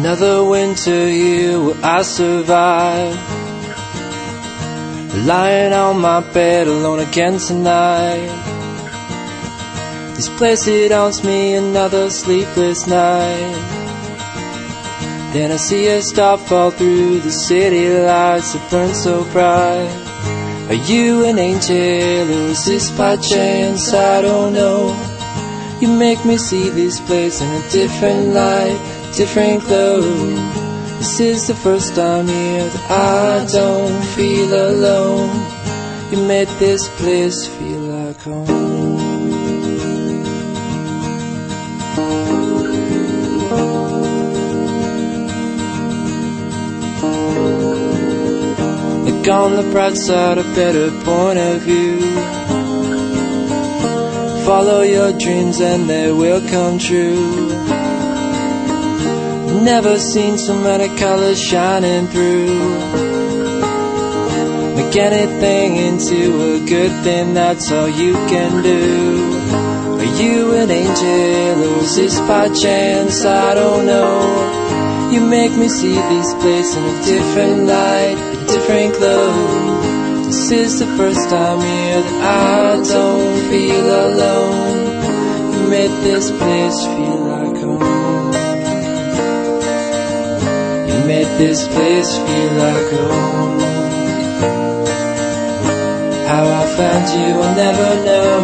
Another winter here where I survive, lying on my bed alone again tonight. This place, it haunts me, another sleepless night. Then I see a star fall through the city lights that burn so bright. Are you an angel or is this by chance? I don't know. You make me see this place in a different light, different glow. This is the first time here that I don't feel alone. You made this place feel like home. Look on the bright side, a better point of view. Follow your dreams and they will come true. Never seen so many colors shining through. Make anything into a good thing, that's all you can do. Are you an angel or is this by chance? I don't know. You make me see this place in a different light, a different glow. This is the first time here that I don't feel alone. You made this place feel like home. You made this place feel like home. How I found you, I'll never know.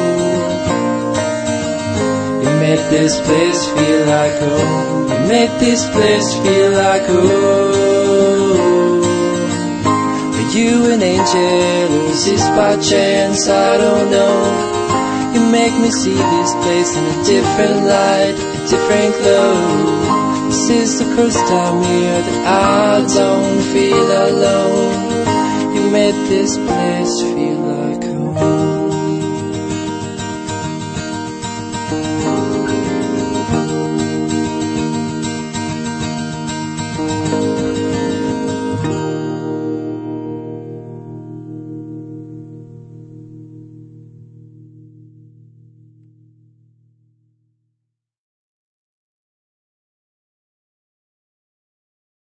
You made this place feel like home. You made this place feel like home. Are you an angel or is this by chance? I don't know. You make me see this place in a different light, a different glow. This is the first time here that I don't feel alone. You made this place feel like home.